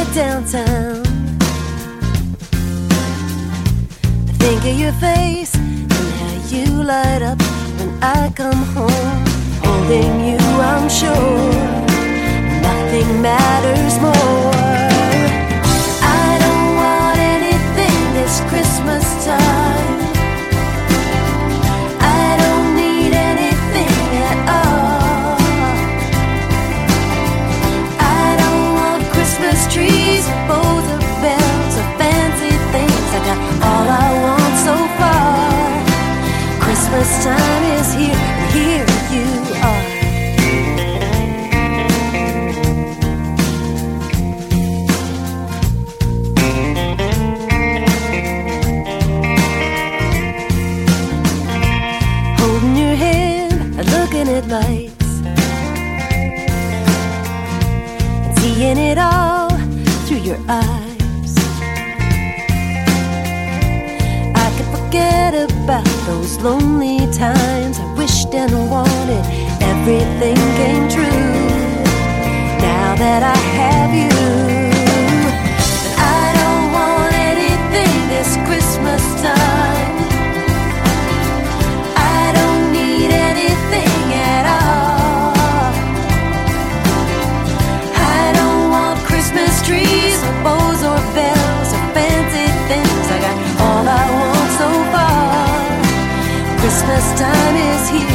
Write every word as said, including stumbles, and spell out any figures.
downtown. I think of your face and how you light up when I come home. Holding you, I'm sure nothing matters more. I don't want anything this Christmas time. I don't need anything at all. I don't want Christmas trees, bows or bells or fancy things. I got all I want so far. Christmas time is here, and here you are. Holding your hand and looking at lights and seeing it all through your eyes. I can forget about those lonely times. I wished and wanted everything came true. Now that I have you, but I don't want anything this Christmas time. I don't need anything at all. I don't want Christmas trees or bows or bells or fancy things. I got all I want so far. Christmas time is here.